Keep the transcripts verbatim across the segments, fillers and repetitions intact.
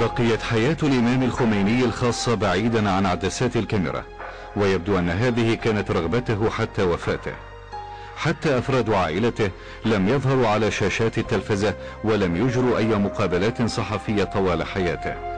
بقيت حياة الإمام الخميني الخاصة بعيدا عن عدسات الكاميرا، ويبدو أن هذه كانت رغبته حتى وفاته. حتى أفراد عائلته لم يظهروا على شاشات التلفزة ولم يجروا أي مقابلات صحفية طوال حياته.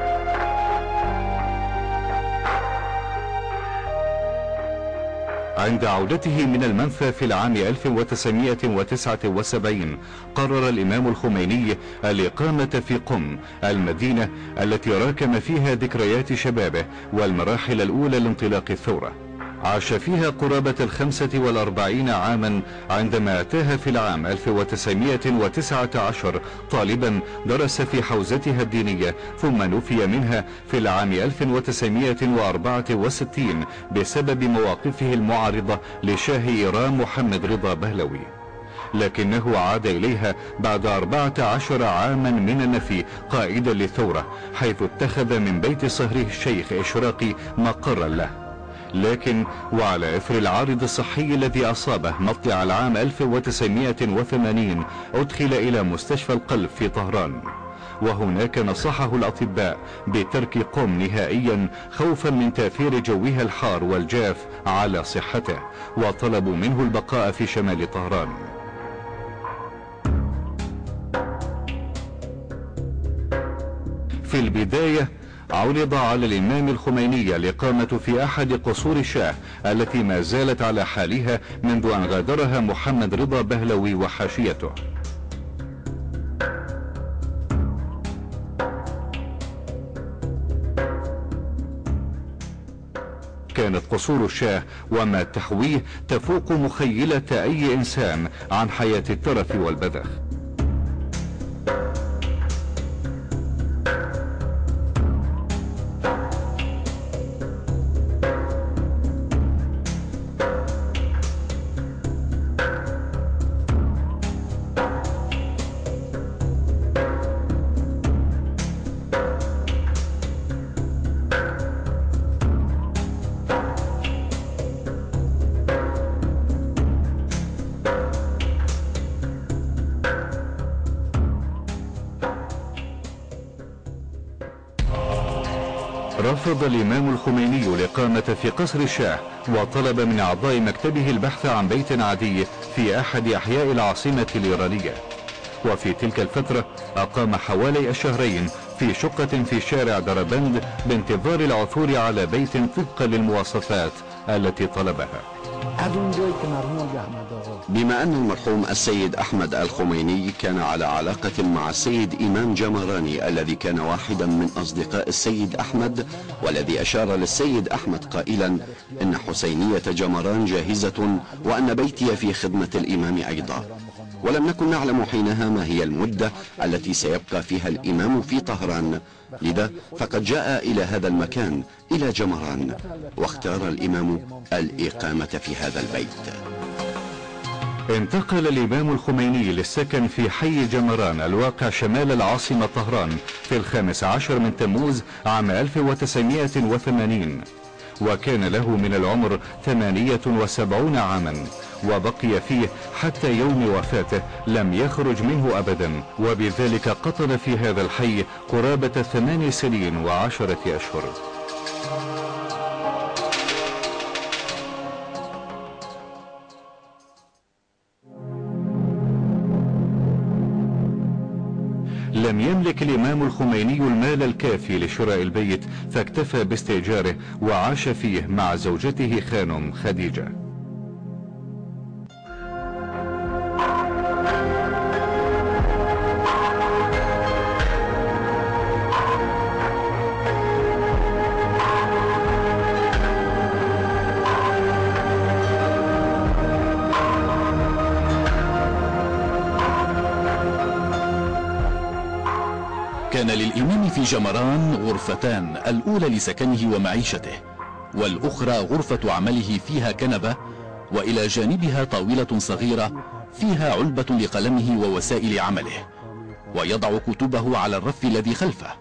عند عودته من المنفى في العام ألف وتسعمائة وتسعة وسبعين قرر الإمام الخميني الإقامة في قم، المدينة التي راكم فيها ذكريات شبابه والمراحل الأولى لانطلاق الثورة. عاش فيها قرابة الخمسة والأربعين عاما عندما أتاها في العام ألف وتسعمائة وتسعة عشر طالبا درس في حوزتها الدينية، ثم نفي منها في العام ألف وتسعمائة وأربعة وستين بسبب مواقفه المعارضة لشاه إيران محمد رضا بهلوي، لكنه عاد إليها بعد أربعة عشر عاما من النفي قائدا للثورة، حيث اتخذ من بيت صهره الشيخ إشراقي مقرا له. لكن وعلى اثر العارض الصحي الذي اصابه مطلع العام ألف وتسعمائة وثمانين ادخل الى مستشفى القلب في طهران، وهناك نصحه الاطباء بترك قم نهائيا خوفا من تاثير جوها الحار والجاف على صحته، وطلبوا منه البقاء في شمال طهران. في البداية عرض على الإمام الخميني الإقامة في أحد قصور الشاه التي ما زالت على حالها منذ أن غادرها محمد رضا بهلوي وحاشيته. كانت قصور الشاه وما تحويه تفوق مخيلة أي إنسان عن حياة الترف والبذخ. رفض الإمام الخميني الإقامة في قصر الشاه، وطلب من أعضاء مكتبه البحث عن بيت عادي في أحد أحياء العاصمة الإيرانية. وفي تلك الفترة أقام حوالي الشهرين في شقة في شارع دربند بانتظار العثور على بيت طبقا للمواصفات التي طلبها. بما أن المرحوم السيد أحمد الخميني كان على علاقة مع السيد إمام جمراني الذي كان واحدا من أصدقاء السيد أحمد، والذي أشار للسيد أحمد قائلا إن حسينية جمران جاهزة وأن بيتي في خدمة الإمام أيضا، ولم نكن نعلم حينها ما هي المدة التي سيبقى فيها الإمام في طهران، لذا فقد جاء إلى هذا المكان إلى جمران، واختار الإمام الإقامة في هذا البيت. انتقل الإمام الخميني للسكن في حي جمران الواقع شمال العاصمة طهران في الخامس عشر من تموز عام ألف وتسعمائة وثمانين، وكان له من العمر ثمانية وسبعين عاما، وبقي فيه حتى يوم وفاته لم يخرج منه أبدا، وبذلك قطن في هذا الحي قرابة ثمان سنين وعشرة أشهر. لم يملك الإمام الخميني المال الكافي لشراء البيت، فاكتفى باستئجاره وعاش فيه مع زوجته خانم خديجة. كان للإمام في جمران غرفتان، الأولى لسكنه ومعيشته، والأخرى غرفة عمله فيها كنبة، وإلى جانبها طاولة صغيرة فيها علبة لقلمه ووسائل عمله، ويضع كتبه على الرف الذي خلفه.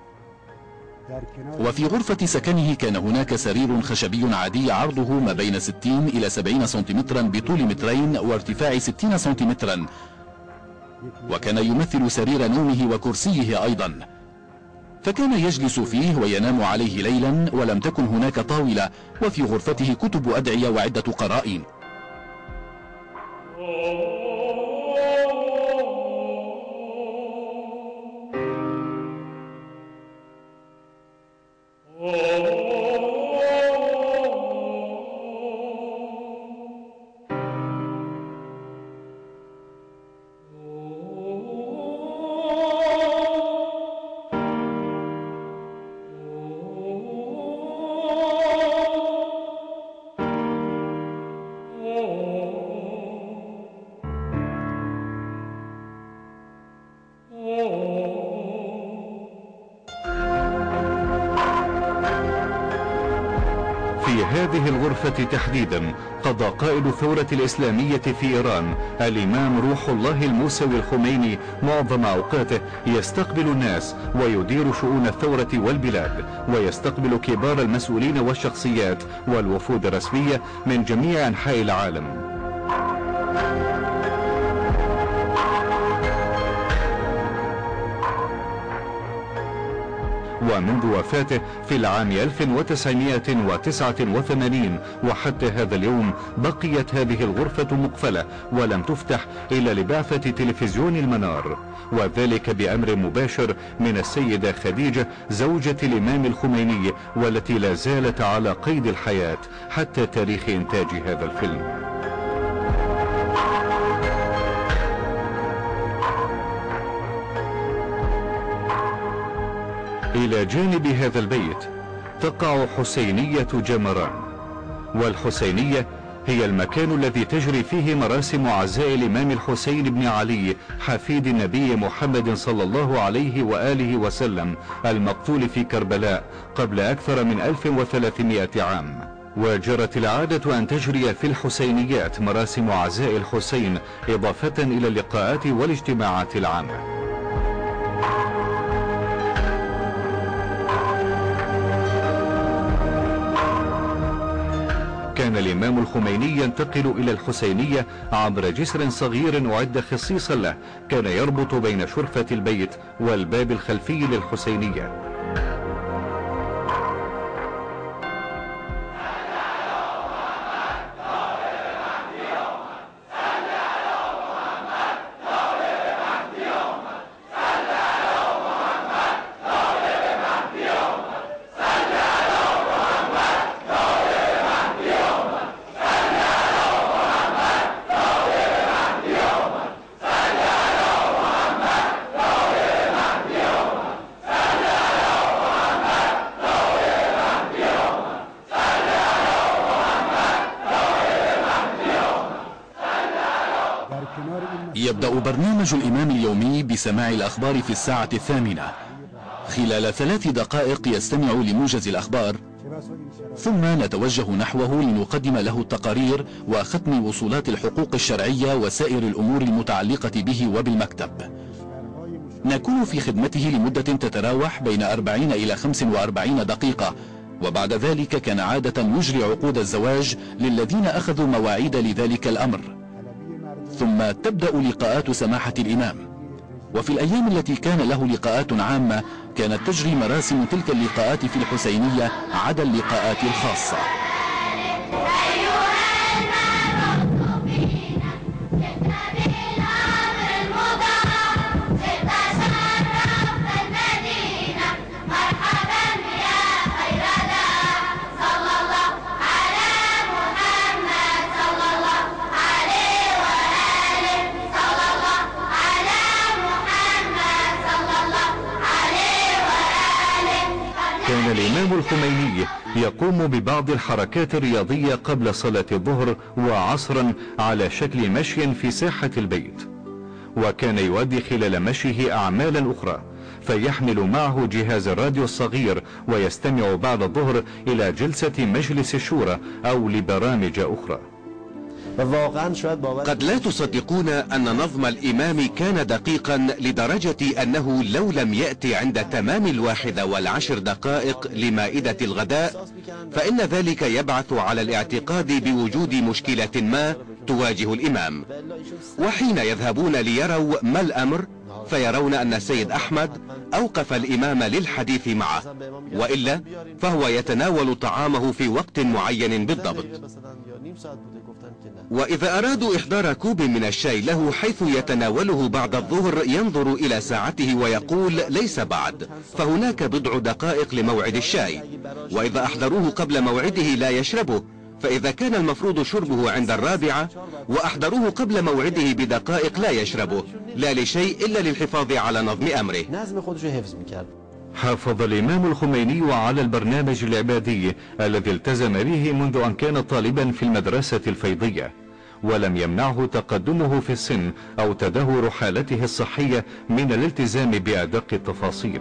وفي غرفة سكنه كان هناك سرير خشبي عادي عرضه ما بين ستين إلى سبعين سنتيمترا بطول مترين وارتفاع ستين سنتيمترا، وكان يمثل سرير نومه وكرسيه أيضا. فكان يجلس فيه وينام عليه ليلا، ولم تكن هناك طاولة، وفي غرفته كتب أدعية وعدة قرائن. في هذه الغرفة تحديدا قضى قائد الثورة الإسلامية في إيران الإمام روح الله الموسوي الخميني معظم أوقاته يستقبل الناس ويدير شؤون الثورة والبلاد، ويستقبل كبار المسؤولين والشخصيات والوفود الرسمية من جميع أنحاء العالم. ومنذ وفاته في العام ألف وتسعمائة وتسعة وثمانين وحتى هذا اليوم بقيت هذه الغرفة مقفلة ولم تفتح إلا لبعثة تلفزيون المنار، وذلك بأمر مباشر من السيدة خديجة زوجة الإمام الخميني، والتي لا زالت على قيد الحياة حتى تاريخ إنتاج هذا الفيلم. إلى جانب هذا البيت تقع حسينية جمران، والحسينية هي المكان الذي تجري فيه مراسم عزاء الإمام الحسين بن علي حفيد النبي محمد صلى الله عليه وآله وسلم المقتول في كربلاء قبل أكثر من ألف وثلاثمائة عام. وجرت العادة أن تجري في الحسينيات مراسم عزاء الحسين إضافة إلى اللقاءات والاجتماعات العامة. كان الإمام الخميني ينتقل إلى الحسينية عبر جسر صغير أعد خصيصا له، كان يربط بين شرفة البيت والباب الخلفي للحسينية. يبدأ برنامج الإمام اليومي بسماع الأخبار في الساعة الثامنة. خلال ثلاث دقائق يستمع لموجز الأخبار، ثم نتوجه نحوه لنقدم له التقارير وختم وصولات الحقوق الشرعية وسائر الأمور المتعلقة به وبالمكتب. نكون في خدمته لمدة تتراوح بين أربعين إلى خمس وأربعين دقيقة، وبعد ذلك كان عادة يجري عقود الزواج للذين أخذوا مواعيد لذلك الأمر، ثم تبدأ لقاءات سماحة الإمام. وفي الأيام التي كان له لقاءات عامة كانت تجري مراسم تلك اللقاءات في الحسينية عدا اللقاءات الخاصة. كان الإمام الخميني يقوم ببعض الحركات الرياضية قبل صلاة الظهر وعصرا على شكل مشي في ساحة البيت، وكان يؤدي خلال مشيه أعمالا أخرى، فيحمل معه جهاز الراديو الصغير ويستمع بعد الظهر إلى جلسة مجلس الشورى أو لبرامج أخرى. قد لا تصدقون أن نظم الإمام كان دقيقا لدرجة أنه لو لم يأتي عند تمام الواحدة والعشر دقائق لمائدة الغداء فإن ذلك يبعث على الاعتقاد بوجود مشكلة ما تواجه الإمام. وحين يذهبون ليروا ما الأمر فيرون أن السيد أحمد أوقف الإمام للحديث معه، وإلا فهو يتناول طعامه في وقت معين بالضبط. وإذا أرادوا إحضار كوب من الشاي له حيث يتناوله بعد الظهر ينظر إلى ساعته ويقول ليس بعد، فهناك بضع دقائق لموعد الشاي. وإذا أحضروه قبل موعده لا يشربه، فإذا كان المفروض شربه عند الرابعة وأحضروه قبل موعده بدقائق لا يشربه، لا لشيء إلا للحفاظ على نظم أمره. حافظ الإمام الخميني على البرنامج العبادي الذي التزم به منذ أن كان طالبا في المدرسة الفيضية، ولم يمنعه تقدمه في السن أو تدهور حالته الصحية من الالتزام بأدق التفاصيل.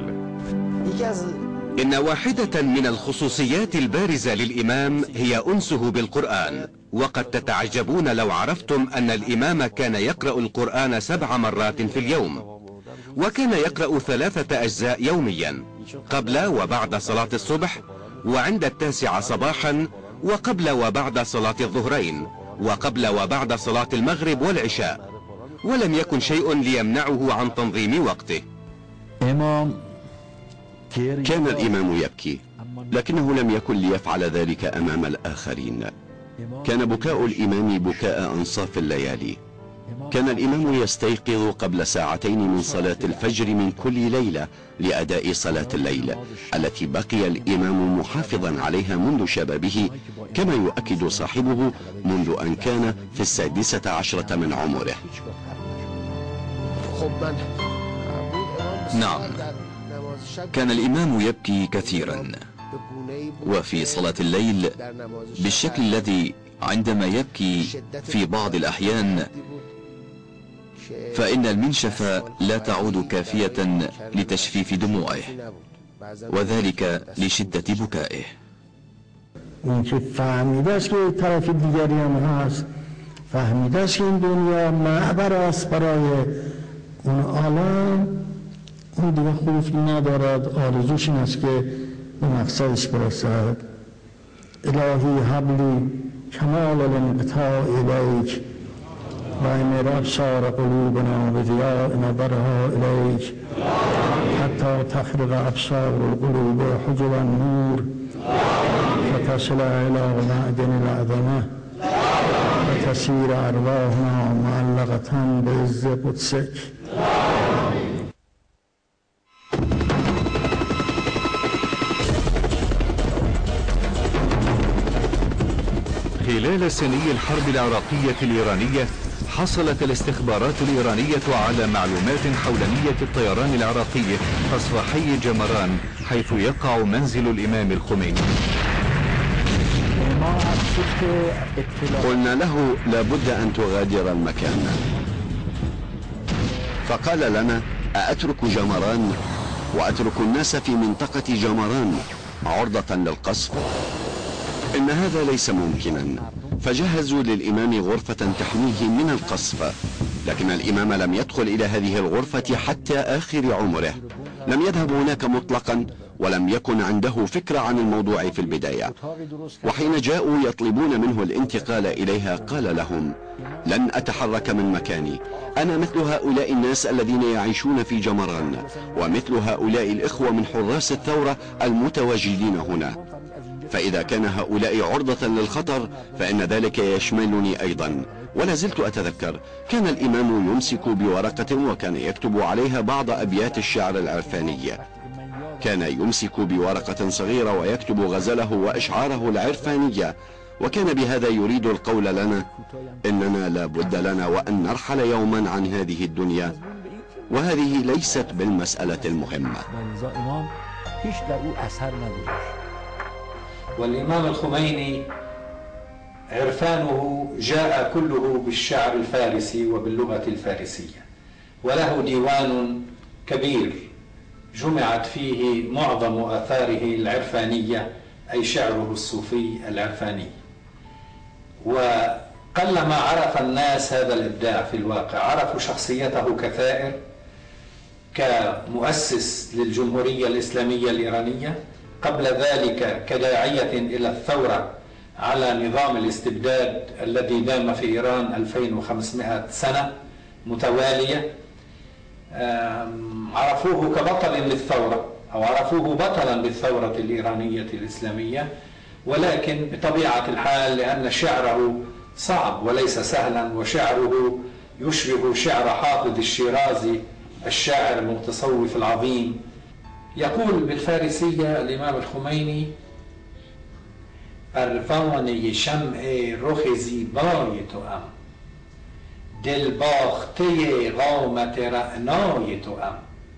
إن واحدة من الخصوصيات البارزة للإمام هي أنسه بالقرآن، وقد تتعجبون لو عرفتم أن الإمام كان يقرأ القرآن سبع مرات في اليوم، وكان يقرأ ثلاثة أجزاء يوميا قبل وبعد صلاة الصبح، وعند التاسعة صباحا، وقبل وبعد صلاة الظهرين، وقبل وبعد صلاة المغرب والعشاء، ولم يكن شيء ليمنعه عن تنظيم وقته. كان الإمام يبكي، لكنه لم يكن ليفعل ذلك أمام الآخرين. كان بكاء الإمام بكاء أنصاف الليالي. كان الإمام يستيقظ قبل ساعتين من صلاة الفجر من كل ليلة لأداء صلاة الليل التي بقي الإمام محافظا عليها منذ شبابه، كما يؤكد صاحبه منذ أن كان في السادسة عشرة من عمره. نعم، كان الإمام يبكي كثيرا، وفي صلاة الليل بالشكل الذي عندما يبكي في بعض الأحيان فإن المنشف لا تعود كافية لتشفيف دموعه، وذلك لشدة بكائه. اینکه فهمیده است که طرف دیگری هم هست، فهمیده است که این دنیا معبر است برای اون عالم، اون دیگه خوفی ندارد، آرزوش این است که به مقصدش برسد. الهی حبلی کمال الانقطاع الیک و امر ابصار قلوبنا بضیاء نظرها الیک حتی تخرق ابصار القلوب حجب النور فتصل الى معدن العظمه وتسیر ارواحنا معلقة بعز قدسک. خلال سني الحرب العراقية الإيرانية حصلت الاستخبارات الإيرانية على معلومات حول نية الطيران العراقي قصف حي جمران حيث يقع منزل الإمام الخميني. قلنا له لابد أن تغادر المكان، فقال لنا أأترك جمران وأترك الناس في منطقة جمران عرضة للقصف؟ إن هذا ليس ممكنا، فجهزوا للإمام غرفة تحميه من القصف، لكن الإمام لم يدخل إلى هذه الغرفة حتى آخر عمره، لم يذهب هناك مطلقا، ولم يكن عنده فكرة عن الموضوع في البداية. وحين جاءوا يطلبون منه الانتقال إليها قال لهم لن أتحرك من مكاني، أنا مثل هؤلاء الناس الذين يعيشون في جمران، ومثل هؤلاء الإخوة من حراس الثورة المتواجدين هنا، فإذا كان هؤلاء عرضة للخطر فإن ذلك يشملني أيضا. ولا زلت أتذكر كان الإمام يمسك بورقة وكان يكتب عليها بعض أبيات الشعر العرفاني، كان يمسك بورقة صغيرة ويكتب غزله وأشعاره العرفانية، وكان بهذا يريد القول لنا إننا لا بد لنا وأن نرحل يوما عن هذه الدنيا، وهذه ليست بالمسألة المهمة. والإمام الخميني عرفانه جاء كله بالشعر الفارسي وباللغة الفارسية، وله ديوان كبير جمعت فيه معظم آثاره العرفانية، أي شعره الصوفي العرفاني. وقلما عرف الناس هذا الإبداع في الواقع، عرفوا شخصيته كثائر، كمؤسس للجمهورية الإسلامية الإيرانية، قبل ذلك كداعية إلى الثورة على نظام الاستبداد الذي دام في إيران ألفين وخمسمائة سنة متوالية، عرفوه كبطل للثورة أو عرفوه بطلا بالثورة الإيرانية الإسلامية، ولكن بطبيعة الحال لأن شعره صعب وليس سهلا، وشعره يشبه شعر حافظ الشيرازي الشاعر المتصوف العظيم. يقول بالفارسية الإمام الخميني: پروانه شمع رخ زیبای توام، دل باخته قامت رعنای توام،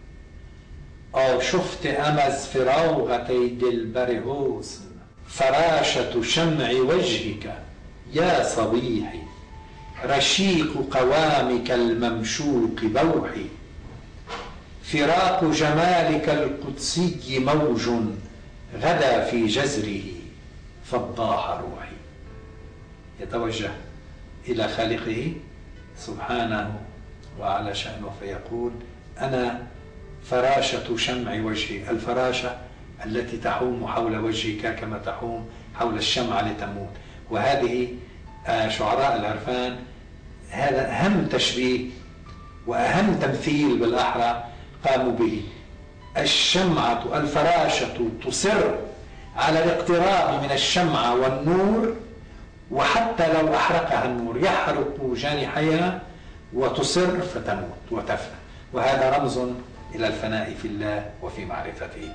آشفته ام از فراقت ای دلبر حسن، فراشة شمع وجهك یا صبیحی، رشیق قوامك الممشوق بوحی، فراق جمالك القدسي موج غدا في جزره فضاح روحي. يتوجه إلى خالقه سبحانه وعلى شأنه فيقول: أنا فراشة شمع وجهي، الفراشة التي تحوم حول وجهك كما تحوم حول الشمعة لتموت. وهذه شعراء العرفان هذا أهم تشبيه وأهم تمثيل بالأحرى قاموا به. الشمعة الفراشة تصر على الاقتراب من الشمعة والنور، وحتى لو أحرقها النور يحرق جانحيها وتصر فتموت وتفنى، وهذا رمز إلى الفناء في الله وفي معرفته.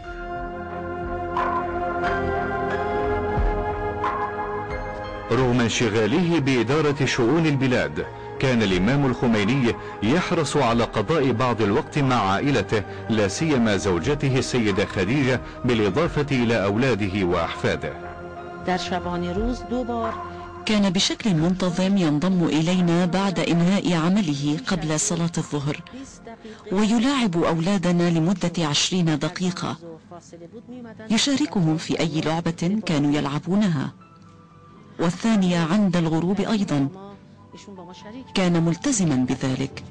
رغم انشغاله بإدارة شؤون البلاد، كان الإمام الخميني يحرص على قضاء بعض الوقت مع عائلته، لا سيما زوجته السيدة خديجة، بالإضافة إلى أولاده وأحفاده. كان بشكل منتظم ينضم إلينا بعد إنهاء عمله قبل صلاة الظهر، ويلاعب أولادنا لمدة عشرين دقيقة، يشاركهم في أي لعبة كانوا يلعبونها، والثانية عند الغروب أيضا. كان ملتزما بذلك.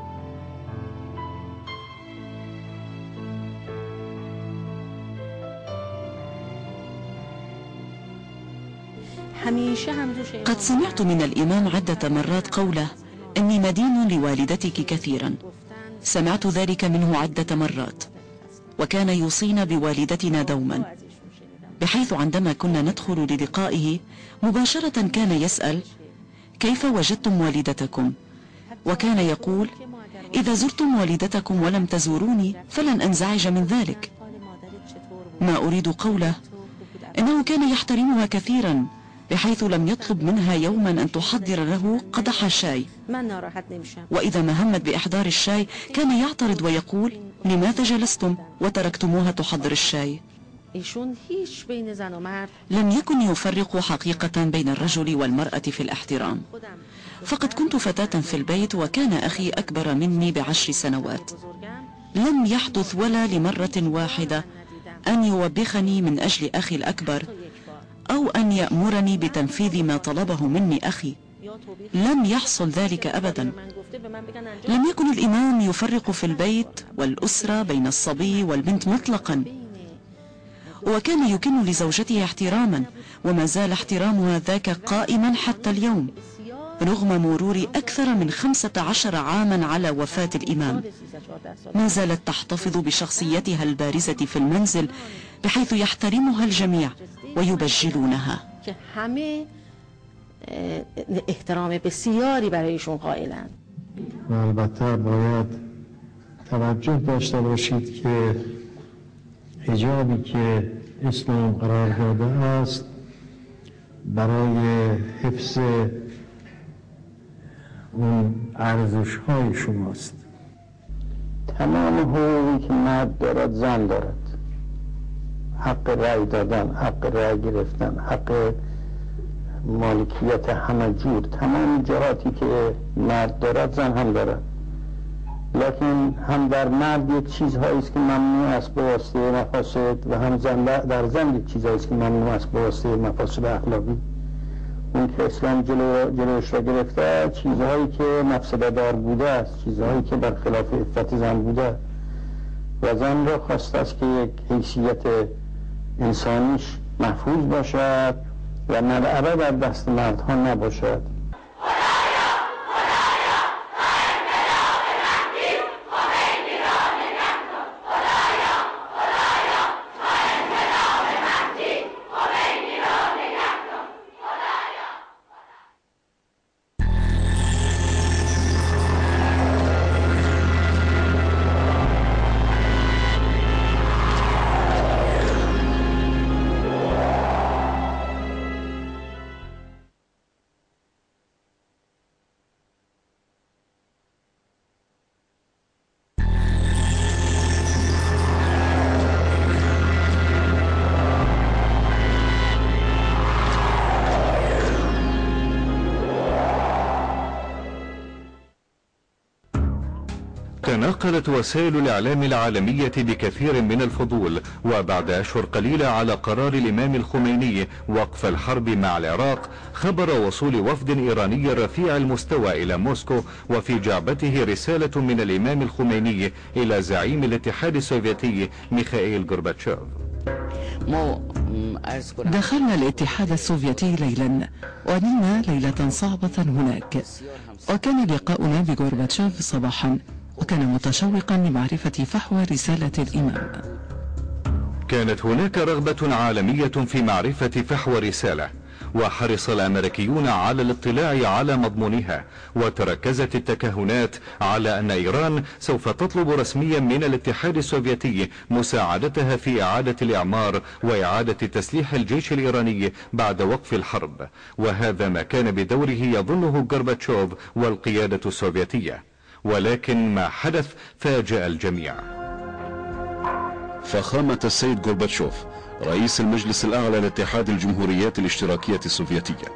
قد سمعت من الإمام عدة مرات قوله: إني مدين لوالدتك كثيرا. سمعت ذلك منه عدة مرات، وكان يوصينا بوالدتنا دوما، بحيث عندما كنا ندخل للقائه مباشرة كان يسأل: كيف وجدتم والدتكم؟ وكان يقول: إذا زرتم والدتكم ولم تزوروني فلن أنزعج من ذلك. ما أريد قوله إنه كان يحترمها كثيرا، بحيث لم يطلب منها يوما أن تحضر له قدح شاي، وإذا ما همت بإحضار الشاي كان يعترض ويقول: لماذا جلستم وتركتموها تحضر الشاي؟ لم يكن يفرق حقيقة بين الرجل والمرأة في الاحترام. فقد كنت فتاة في البيت، وكان أخي أكبر مني بعشر سنوات. لم يحدث ولا لمرة واحدة أن يوبخني من أجل أخي الأكبر، أو أن يأمرني بتنفيذ ما طلبه مني أخي. لم يحصل ذلك أبدا. لم يكن الإمام يفرق في البيت والأسرة بين الصبي والبنت مطلقا، وكان يكن لزوجته احتراما، وما زال احترامها ذاك قائما حتى اليوم، رغم مرور أكثر من خمسة عشر عاما على وفاة الإمام. ما زالت تحتفظ بشخصيتها البارزة في المنزل، بحيث يحترمها الجميع ويبجلونها. احترام بسیاری برایشون قائلند. و البته باید توجه داشته باشید که حجابی که اسلام قرار داده است برای حفظ اون ارزش های شماست. تمام حقوقی که مرد دارد زن دارد. حق رأی دادن، حق رأی گرفتن، حق مالکیت همه جور، تمام جهاتی که مرد دارد زن هم دارد. لکن هم در مرد یک چیزهایی است که ممنوع است به واسطه مفاسد، و هم زن در زن یک چیزهایی است که ممنوع است به واسطه مفاسد اخلاقی. اون که اسلام جلو جلوش را گرفته چیزهایی که مفسده دار بوده است، چیزهایی که بر خلاف عفت زن بوده، و زن را خواسته است که یک حیثیت انسانیش محفوظ باشد و ملعبه در دست مردها نباشد. تناقلت وسائل الإعلام العالمية بكثير من الفضول وبعد أشهر قليلة على قرار الإمام الخميني وقف الحرب مع العراق خبر وصول وفد إيراني رفيع المستوى إلى موسكو وفي جعبته رسالة من الإمام الخميني إلى زعيم الاتحاد السوفيتي ميخائيل غورباتشوف. دخلنا الاتحاد السوفيتي ليلا ونلنا ليلة صعبة هناك، وكان لقاؤنا بغورباتشوف صباحا وكان متشوقا لمعرفة فحوى رسالة الإمام. كانت هناك رغبة عالمية في معرفة فحوى رسالة، وحرص الأمريكيون على الاطلاع على مضمونها، وتركزت التكهنات على أن إيران سوف تطلب رسميا من الاتحاد السوفيتي مساعدتها في إعادة الإعمار وإعادة تسليح الجيش الإيراني بعد وقف الحرب، وهذا ما كان بدوره يظنه غورباتشوف والقيادة السوفيتية، ولكن ما حدث فاجأ الجميع. فخامة السيد غورباتشوف رئيس المجلس الأعلى لاتحاد الجمهوريات الاشتراكية السوفيتية،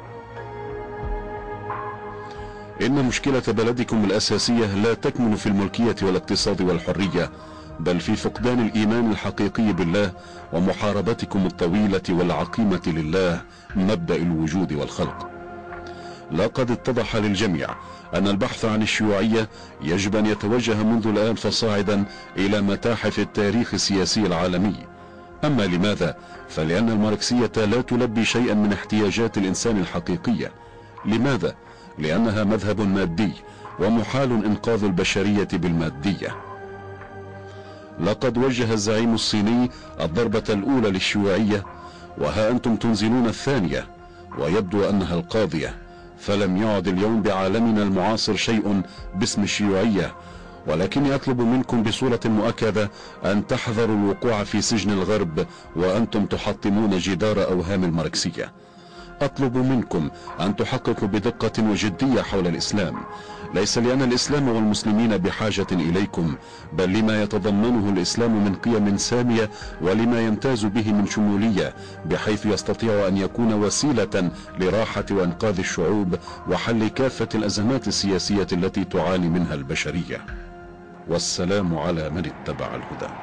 إن مشكلة بلدكم الأساسية لا تكمن في الملكية والاقتصاد والحرية، بل في فقدان الإيمان الحقيقي بالله ومحاربتكم الطويلة والعقيمة لله مبدأ الوجود والخلق. لقد اتضح للجميع أن البحث عن الشيوعية يجب أن يتوجه منذ الآن فصاعدا إلى متاحف التاريخ السياسي العالمي. أما لماذا؟ فلأن الماركسية لا تلبي شيئا من احتياجات الإنسان الحقيقية. لماذا؟ لأنها مذهب مادي ومحال إنقاذ البشرية بالمادية. لقد وجه الزعيم الصيني الضربة الأولى للشيوعية، وها أنتم تنزلون الثانية ويبدو أنها القاضية، فلم يعد اليوم بعالمنا المعاصر شيء باسم الشيوعية، ولكني أطلب منكم بصورة مؤكدة أن تحذروا الوقوع في سجن الغرب وأنتم تحطمون جدار أوهام الماركسية. أطلب منكم أن تحققوا بدقة وجدية حول الإسلام، ليس لأن الإسلام والمسلمين بحاجة إليكم، بل لما يتضمنه الإسلام من قيم سامية ولما يمتاز به من شمولية، بحيث يستطيع أن يكون وسيلة لراحة وإنقاذ الشعوب وحل كافة الأزمات السياسية التي تعاني منها البشرية. والسلام على من اتبع الهدى.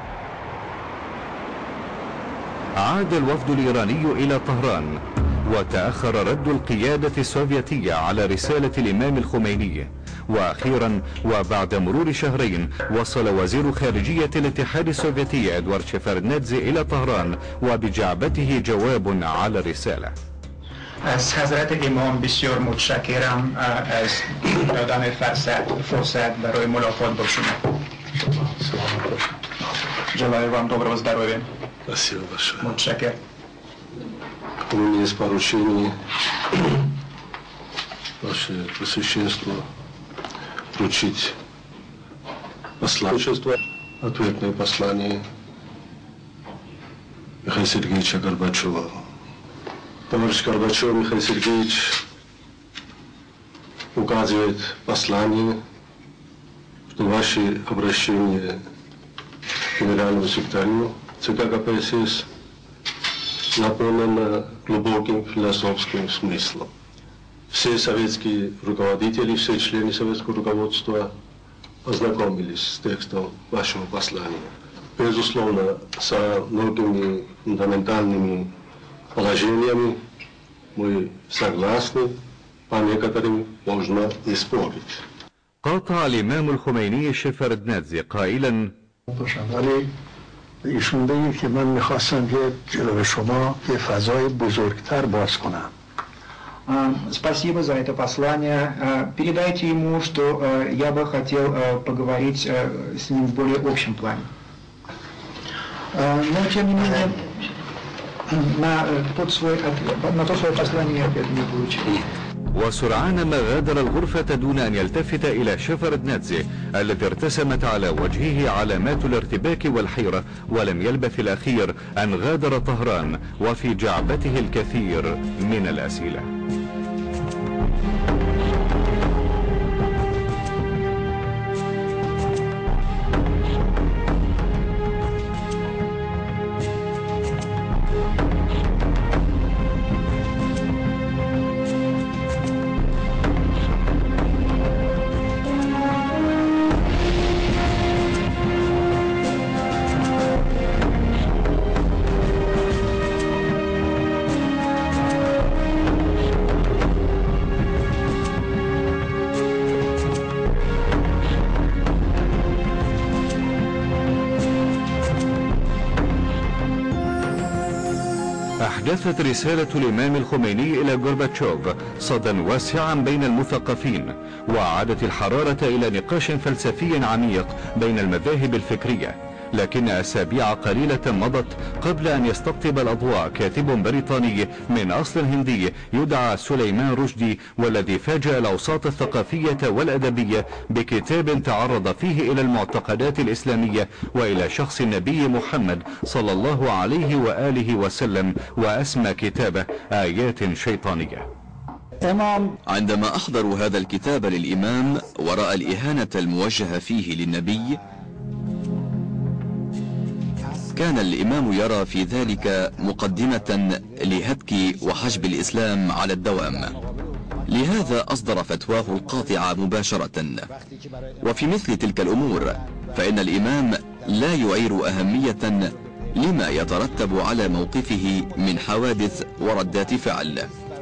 عاد الوفد الإيراني إلى طهران، وتأخر رد القيادة السوفيتية على رسالة الإمام الخميني، وأخيرا وبعد مرور شهرين وصل وزير خارجية الاتحاد السوفيتي إدوارد شيفردنادزي إلى طهران وبجعبته جواب على الرسالة. از حضرت امام بسیار متشکرم از دادن فرصت برای ملاقات با شما. Желаю вам доброго здоровья. Спасибо большое. Мутшакер. У меня есть поручение Ваше Пресвященство вручить послание, ответное послание Михаила Сергеевича Горбачева. Товарищ Горбачев Михаил Сергеевич указывает послание, что ваши обращения к генеральному секретарю ЦК КПСС наполнено глубоким философским смыслом. Все советские руководители, все члены советского руководства ознакомились с текстом вашего послания. Безусловно, со многими фундаментальными положениями мы согласны, по некоторым можно и спорить. قاطع الإمام الخميني شيفردنادزي قائلا: ولی ایشون بگید که من میخواستم که جلوی شما یه فضای بزرگتر باز کنم. Спасибо за это послание. Передайте ему, что я бы хотел поговорить с ним в более общем плане. Но тем не менее, на тот свой, на то свое послание я ответ не получил. وسرعان ما غادر الغرفة دون أن يلتفت إلى شيفردنادزي الذي ارتسمت على وجهه علامات الارتباك والحيرة، ولم يلبث الأخير أن غادر طهران وفي جعبته الكثير من الأسئلة. أحدثت رسالة الإمام الخميني إلى غورباتشوف صدى واسعا بين المثقفين، وأعادت الحرارة إلى نقاش فلسفي عميق بين المذاهب الفكرية. لكن أسابيع قليلة مضت قبل أن يستقطب الأضواء كاتب بريطاني من أصل هندي يدعى سليمان رشدي، والذي فاجأ الأوساط الثقافية والأدبية بكتاب تعرض فيه إلى المعتقدات الإسلامية وإلى شخص النبي محمد صلى الله عليه وآله وسلم، وأسمى كتابه آيات شيطانية. عندما أحضروا هذا الكتاب للإمام ورأى الإهانة الموجهة فيه للنبي، كان الإمام يرى في ذلك مقدمة لهتك وحجب الإسلام على الدوام، لهذا أصدر فتواه القاطعة مباشرة. وفي مثل تلك الأمور فإن الإمام لا يعير أهمية لما يترتب على موقفه من حوادث وردات فعل.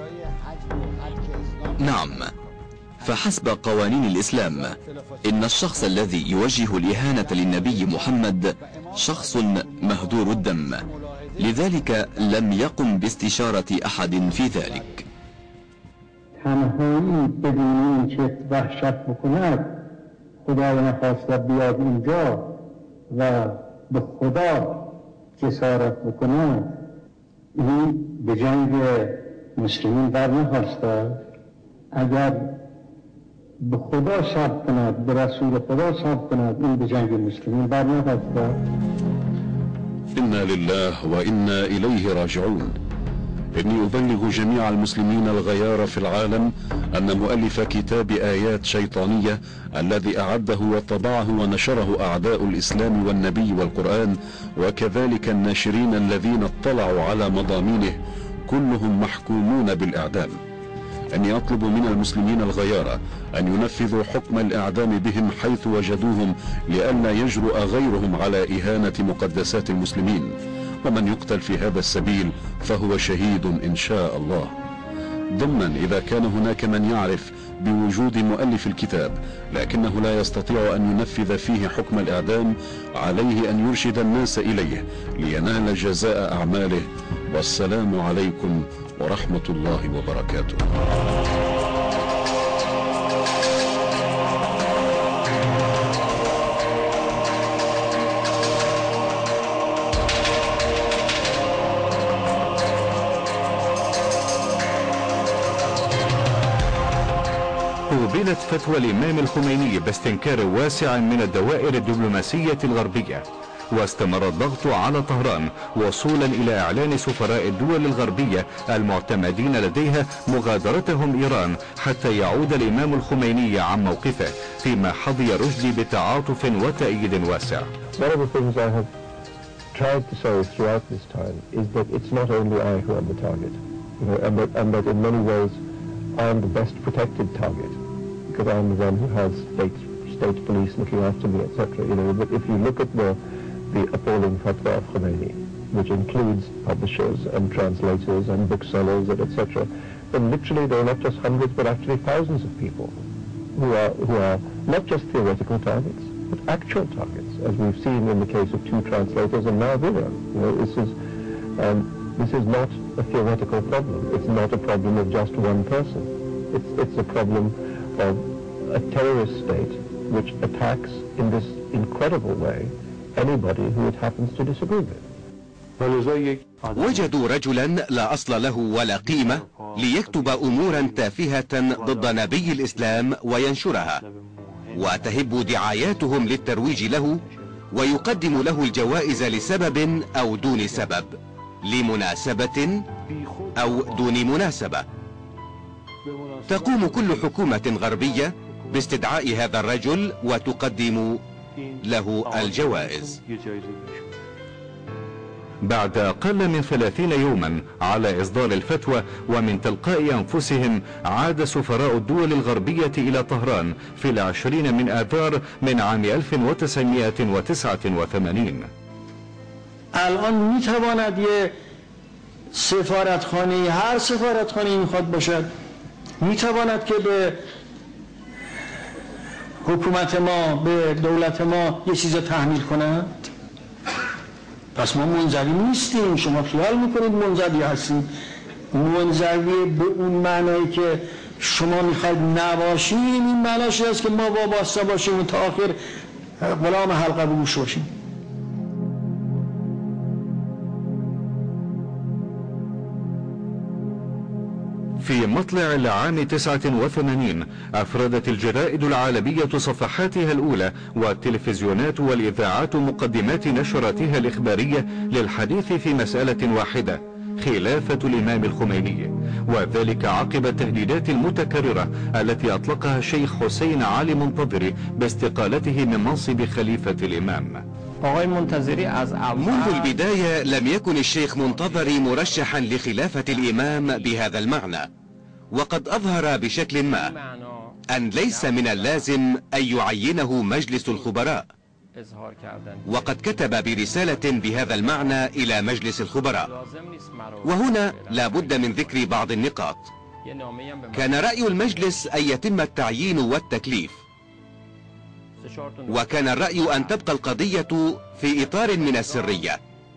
نعم، فحسب قوانين الإسلام إن الشخص الذي يوجه الإهانة للنبي محمد شخص مهدور الدم، لذلك لم يقم باستشارة أحد في ذلك. تنهایی بدون اینکه وحشت بکند خدای نخواسته بیاد اینجا و به خدا جسارت بکند، این به جنگ مسلمین بر نخواسته. اگر به خدا صبر کند، به رسول خدا صبر کند، این به جنگ مسلمین بر نخواسته. إنا لله وإنا إليه راجعون. إني أبلغ جميع المسلمين الغيار في العالم أن مؤلف كتاب آيات شيطانية الذي أعده وطبعه ونشره أعداء الإسلام والنبي والقرآن، وكذلك الناشرين الذين اطلعوا على مضامينه، كلهم محكومون بالإعدام. أني أطلب من المسلمين الغيار أن ينفذوا حكم الإعدام بهم حيث وجدوهم، لئلا يجرؤ غيرهم على إهانة مقدسات المسلمين. ومن يقتل في هذا السبيل فهو شهيد إن شاء الله. ضمنا إذا كان هناك من يعرف بوجود مؤلف الكتاب لكنه لا يستطيع أن ينفذ فيه حكم الإعدام، عليه أن يرشد الناس إليه لينال جزاء أعماله. والسلام عليكم ورحمة الله وبركاته. قوبلت فتوى الإمام الخميني باستنكار واسع من الدوائر الدبلوماسية الغربية، واستمر الضغط على طهران وصولا إلى إعلان سفراء الدول الغربية المعتمدين لديها مغادرتهم إيران حتى يعود الإمام الخميني عن موقفه، فيما حظي رشدي بتعاطف وتأييد واسع. One of the things I have tried to say throughout this time is that it's not only I who am the target, you know, and that, and that in many ways I am the best protected target because I am the one who has state state police looking after me, et cetera. You know, but if you look at the the appalling fatwa of Khomeini, which includes publishers and translators and booksellers and et cetera, then literally there are not just hundreds but actually thousands of people who are who are not just theoretical targets but actual targets, as we've seen in the case of two translators and now Villa. You know, this is um, this is not a theoretical problem. It's not a problem of just one person. It's it's a problem of a terrorist state which attacks in this incredible way anybody who it happens to disagree with. وجدوا رجلا لا أصل له ولا قيمة ليكتب أمورا تافهة ضد نبي الإسلام وينشرها، وتهب دعاياتهم للترويج له، ويقدم له الجوائز لسبب أو دون سبب، لمناسبة أو دون مناسبة. تقوم كل حكومة غربية باستدعاء هذا الرجل وتقدم له الجوائز. بعد أقل من ثلاثين يوما على إصدار الفتوى ومن تلقاء أنفسهم، عاد سفراء الدول الغربية إلى طهران في العشرين من آذار من عام ألف وتسعمائة وتسعة وثمانين. الان میتواند یه سفارتخانه، هر سفارتخانه میخواد باشد، میتواند که به حکومت ما، به دولت ما یه چیز تحمیل کند؟ پس ما منزوی نیستیم. شما خیال میکنید منزوی هستید. منزوی به اون معنایی که شما میخواید نباشیم، این معناش است که ما وابسته باشیم و تا آخر غلام حلقه به گوش باشیم. في مطلع العام تسعة وثمانين أفردت الجرائد العالمية صفحاتها الأولى والتلفزيونات والإذاعات مقدمات نشراتها الإخبارية للحديث في مسألة واحدة: خلافة الإمام الخميني، وذلك عقب التهديدات المتكررة التي أطلقها الشيخ حسين علي منتظري باستقالته من منصب خليفة الإمام. منذ البداية لم يكن الشيخ منتظري مرشحا لخلافة الإمام بهذا المعنى، وقد أظهر بشكل ما أن ليس من اللازم أن يعينه مجلس الخبراء، وقد كتب برسالة بهذا المعنى إلى مجلس الخبراء. وهنا لا بد من ذكر بعض النقاط. كان رأي المجلس أن يتم التعيين والتكليف، وكان الرأي أن تبقى القضية في إطار من السرية،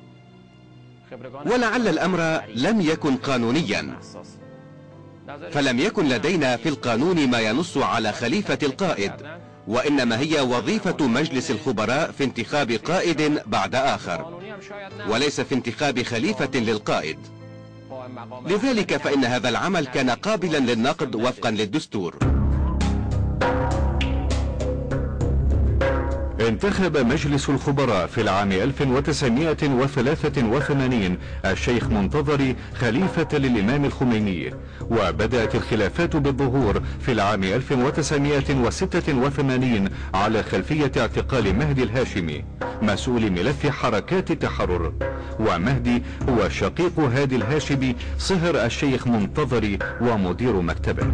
ولعل الأمر لم يكن قانونيا، فلم يكن لدينا في القانون ما ينص على خليفة القائد، وإنما هي وظيفة مجلس الخبراء في انتخاب قائد بعد آخر، وليس في انتخاب خليفة للقائد. لذلك فإن هذا العمل كان قابلا للنقد وفقا للدستور. انتخب مجلس الخبراء في العام ألف وتسعمائة وثلاثة وثمانين الشيخ منتظري خليفة للإمام الخميني، وبدأت الخلافات بالظهور في العام ألف وتسعمائة وستة وثمانين على خلفية اعتقال مهدي الهاشمي مسؤول ملف حركات التحرر، ومهدي هو شقيق هادي الهاشمي صهر الشيخ منتظري ومدير مكتبه.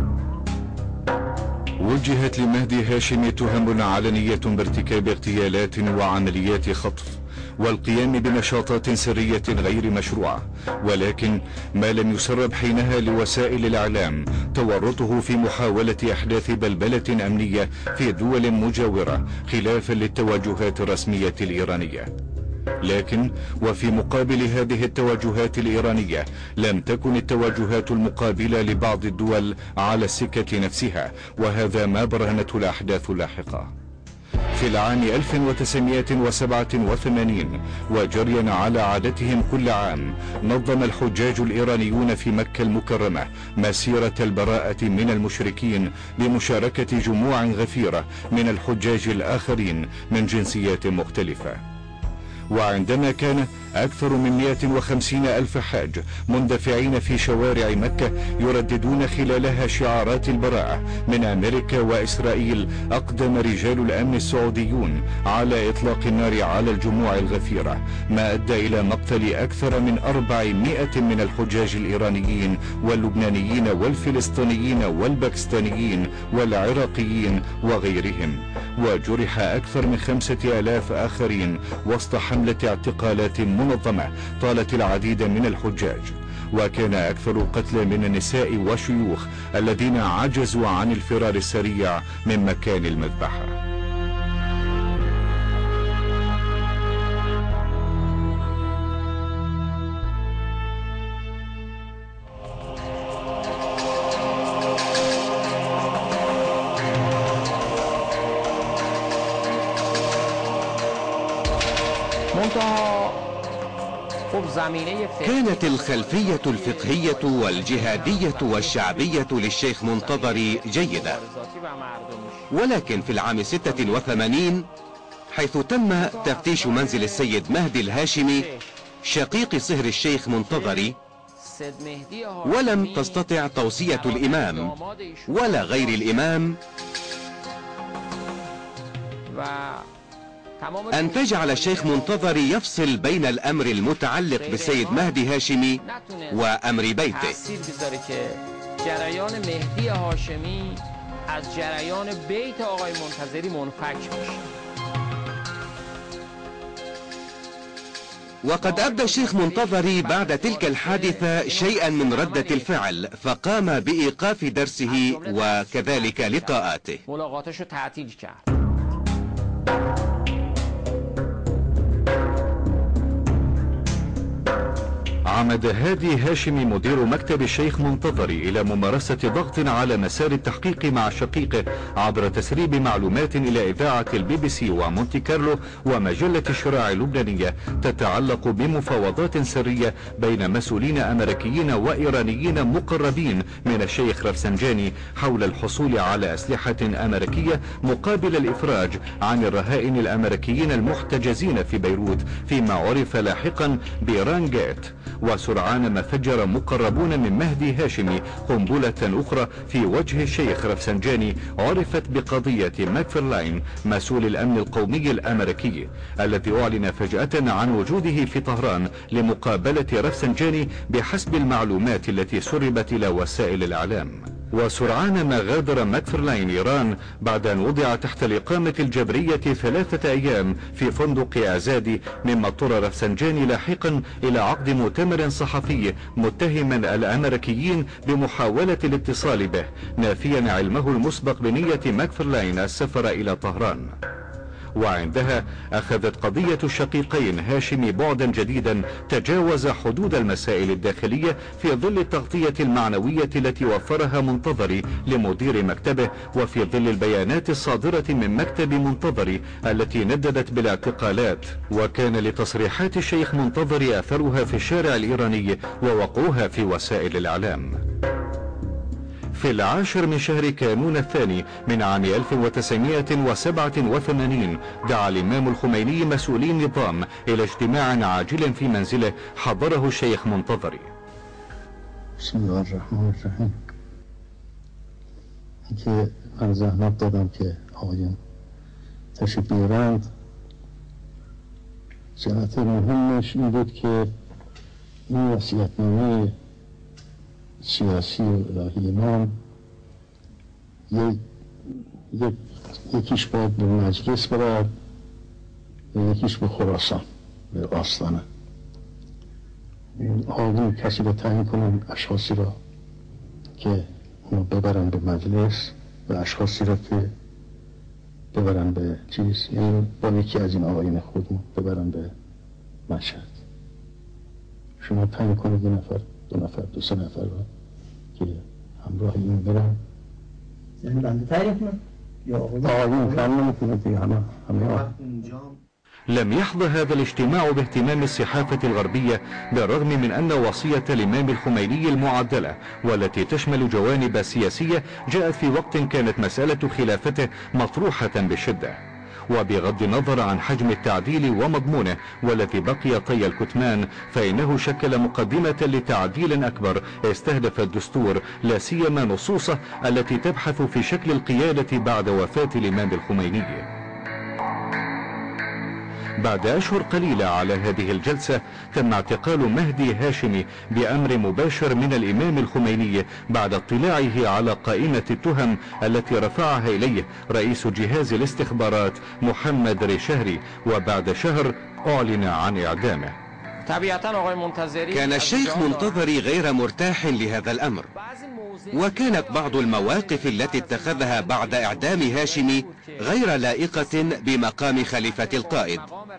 وجهت لمهدي هاشمي تهم علنية بارتكاب اغتيالات وعمليات خطف والقيام بنشاطات سرية غير مشروعة، ولكن ما لم يسرب حينها لوسائل الإعلام تورطه في محاولة إحداث بلبلة أمنية في دول مجاورة خلافا للتوجهات الرسمية الإيرانية. لكن وفي مقابل هذه التوجهات الإيرانية لم تكن التوجهات المقابلة لبعض الدول على السكة نفسها، وهذا ما برهنته الأحداث اللاحقة. في العام ألف وتسعمائة وسبعة وثمانين وجريا على عادتهم كل عام، نظم الحجاج الإيرانيون في مكة المكرمة مسيرة البراءة من المشركين بمشاركة جموع غفيرة من الحجاج الآخرين من جنسيات مختلفة. وعندما كان أكثر من مئة وخمسين ألف حاج مندفعين في شوارع مكة يرددون خلالها شعارات البراءة من أمريكا وإسرائيل، أقدم رجال الأمن السعوديون على إطلاق النار على الجموع الغفيرة، ما أدى إلى مقتل أكثر من أربعمائة من الحجاج الإيرانيين واللبنانيين والفلسطينيين والباكستانيين والعراقيين وغيرهم، وجرح أكثر من خمسة آلاف آخرين وسط حملة اعتقالات منظمة طالت العديد من الحجاج. وكان أكثر القتلى من النساء والشيوخ الذين عجزوا عن الفرار السريع من مكان المذبحة. كانت الخلفية الفقهية والجهادية والشعبية للشيخ منتظري جيدة، ولكن في العام ستة وثمانين حيث تم تفتيش منزل السيد مهدي الهاشمي شقيق صهر الشيخ منتظري، ولم تستطع توصية الإمام ولا غير الإمام أن تجعل الشيخ منتظري يفصل بين الأمر المتعلق بالسيد مهدي هاشمي وأمر بيته. وقد أبدى الشيخ منتظري بعد تلك الحادثة شيئا من ردة الفعل، فقام بإيقاف درسه وكذلك لقاءاته. عمد هادي هاشمي مدير مكتب الشيخ منتظري إلى ممارسة ضغط على مسار التحقيق مع شقيقه عبر تسريب معلومات إلى إذاعة البي بي سي ومونتي كارلو ومجلة الشراع اللبنانية تتعلق بمفاوضات سرية بين مسؤولين أمريكيين وإيرانيين مقربين من الشيخ رفسنجاني حول الحصول على أسلحة أمريكية مقابل الإفراج عن الرهائن الأمريكيين المحتجزين في بيروت فيما عرف لاحقا بإيران جيت. وسرعان ما فجر مقربون من مهدي هاشمي قنبلة أخرى في وجه الشيخ رفسنجاني عرفت بقضية ماكفرلاين مسؤول الأمن القومي الأمريكي الذي أعلن فجأة عن وجوده في طهران لمقابلة رفسنجاني بحسب المعلومات التي سربت إلى وسائل الإعلام. وسرعان ما غادر ماكفرلاين إيران بعد أن وضع تحت الإقامة الجبرية ثلاثة أيام في فندق أعزادي، مما اضطر رفسنجاني لاحقا إلى عقد مؤتمر صحفي متهما الأمريكيين بمحاولة الاتصال به، نافيا علمه المسبق بنية ماكفرلاين السفر إلى طهران. وعندها أخذت قضية الشقيقين هاشمي بعدا جديدا تجاوز حدود المسائل الداخلية في ظل التغطية المعنوية التي وفرها منتظري لمدير مكتبه، وفي ظل البيانات الصادرة من مكتب منتظري التي نددت بالاعتقالات. وكان لتصريحات الشيخ منتظري أثرها في الشارع الإيراني ووقعها في وسائل الإعلام. في العاشر من شهر كانون الثاني من عام ألف وتسعمائة وسبعة وثمانين دعا الإمام الخميني مسؤولي النظام إلى اجتماع عاجل في منزله حضره الشيخ منتظري. بسم الله الرحمن الرحیم. که من زحمت دادم که آقایان تشریف بیارند. جهت مهمش این بود که این وصیت‌نامه سیاسی و الهی امام یک یک یکیش باید به مجلس برد و یکیش به خراسان به آستانه. آقایون کسی رو تعیین کنن اشخاصی را که اونو ببرن به مجلس و اشخاصی را که ببرن به چیز، یعنی با یکی از این آقایون خودمون ببرن به مشهد. شما تعیین کنید یه نفر دو نفر دو سه نفر را که همراه این برن. یعنی بنده تعیین کنم یا آقایون تعیین نمی‌کنید دیگه همه همه. لم يحظى هذا الاجتماع باهتمام الصحافة الغربية بالرغم من أن وصية الإمام الخميني المعدلة والتي تشمل جوانب سياسية جاءت في وقت كانت مسألة خلافته مطروحة بشدة. وبغض النظر عن حجم التعديل ومضمونه والذي بقي طي الكتمان، فإنه شكل مقدمة لتعديل أكبر استهدف الدستور، لا سيما نصوصه التي تبحث في شكل القيادة بعد وفاة الإمام الخميني. بعد أشهر قليلة على هذه الجلسة تم اعتقال مهدي هاشمي بأمر مباشر من الإمام الخميني بعد اطلاعه على قائمة التهم التي رفعها إليه رئيس جهاز الاستخبارات محمد ريشهري، وبعد شهر أعلن عن إعدامه. كان الشيخ منتظري غير مرتاح لهذا الأمر، وكانت بعض المواقف التي اتخذها بعد إعدام هاشمي غير لائقة بمقام خليفة القائد،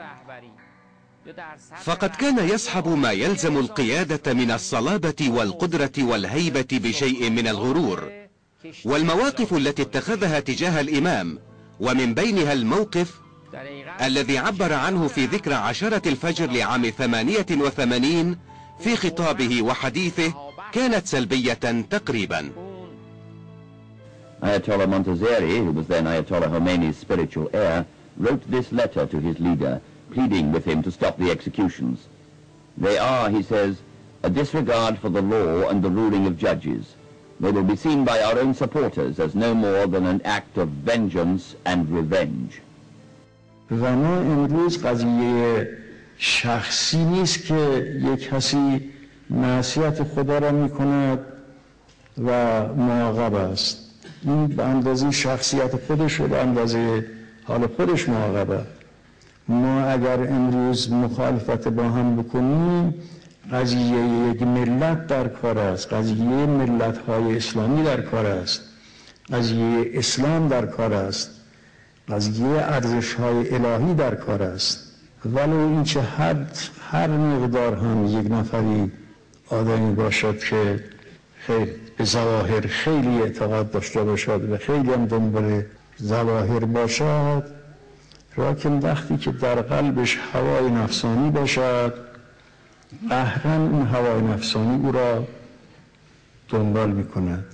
فقد كان يصحب ما يلزم القيادة من الصلابة والقدرة والهيبة بشيء من الغرور. والمواقف التي اتخذها تجاه الإمام، ومن بينها الموقف الذي عبر عنه في ذكرى عشرة الفجر لعام ثمانية وثمانين في خطابه وحديثه، كانت سلبية تقريبا. Ayatollah Montazeri, who was then Ayatollah Khomeini's spiritual heir, wrote this letter to his leader, pleading with him to stop the executions. They are, he says, a disregard for the law and the ruling of judges. They will be seen by our own supporters as no more than an act of vengeance and revenge. و ما امروز قضیه شخصی نیست که یک کسی معصیت خدا را می کند و معاقب است. این به اندازه شخصیت خودش و به اندازه حال خودش معاقبه. ما اگر امروز مخالفت با هم بکنیم، قضیه یک ملت در کار است، قضیه ملت‌های اسلامی در کار است، قضیه اسلام در کار است، قضیه ارزش‌های الهی در کار است. ولو اینکه هر هر مقدار هم یک نفری آدمی باشد که خیلی به ظواهر خیلی اعتقاد داشته باشد و خیلی هم دنبال ظواهر باشد، راکن وقتی که در قلبش هوای نفسانی باشد، قهرن این هوای نفسانی او را دنبال میکند.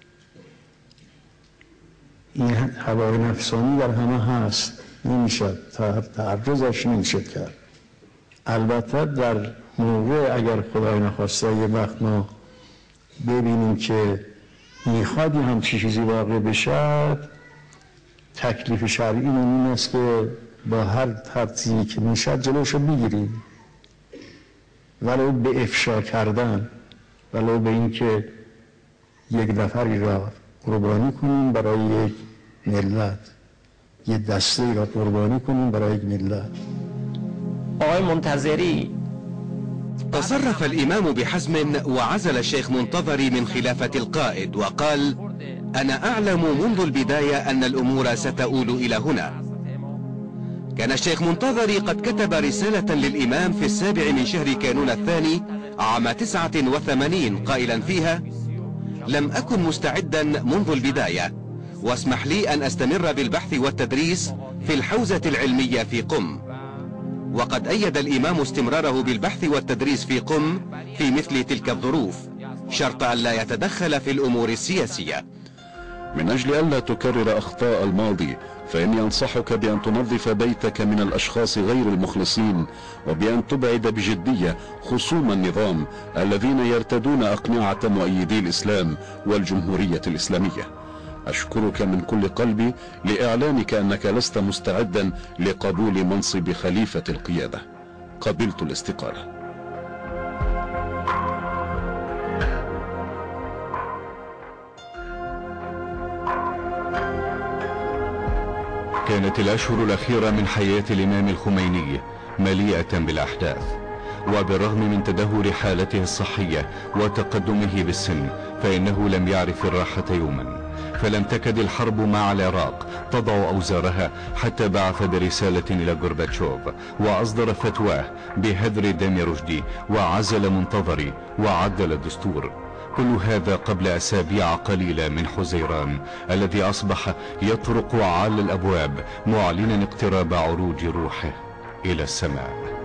این هوای نفسانی در همه هست، نمیشه تعرضش نمیشه کرد. البته در موقع اگر خدای نخواسته یه وقت ما ببینیم که میخواد هم چیزی واقع بشه، تکلیف شرعی این است که با هر ترتیبی که میشه جلوشو بگیریم، ولو به افشا کردن، ولو به این که یک نفری را قربانی کنیم برای یک ملت، یک دسته را قربانی کنیم برای یک ملت. آقای منتظری تصرف الإمام بحزم وعزل الشيخ منتظري من خلافة القائد وقال: أنا أعلم منذ البداية أن الأمور ستؤول إلى هنا. كان الشيخ منتظري قد كتب رسالة للإمام في السابع من شهر كانون الثاني عام تسعة وثمانين قائلا فيها: لم أكن مستعدا منذ البداية، واسمح لي أن أستمر بالبحث والتدريس في الحوزة العلمية في قم. وقد أيد الإمام استمراره بالبحث والتدريس في قم في مثل تلك الظروف، شرط أن لا يتدخل في الأمور السياسية. من أجل ألا تكرر أخطاء الماضي، فإني أنصحك بأن تنظف بيتك من الأشخاص غير المخلصين، وبأن تبعد بجدية خصوم النظام الذين يرتدون أقنعة مؤيدي الإسلام والجمهورية الإسلامية. أشكرك من كل قلبي لإعلانك أنك لست مستعدا لقبول منصب خليفة القيادة. قبلت الاستقالة. كانت الأشهر الأخيرة من حياة الإمام الخميني مليئة بالأحداث، وبالرغم من تدهور حالته الصحية وتقدمه بالسن فإنه لم يعرف الراحة يوما. فلم تكد الحرب مع العراق تضع أوزارها حتى بعث برسالة إلى غورباتشوف وأصدر فتواه بهدر دم رشدي وعزل منتظري وعدل الدستور. كل هذا قبل أسابيع قليلة من حزيران الذي أصبح يطرق على الأبواب معلنا اقتراب عروج روحه إلى السماء.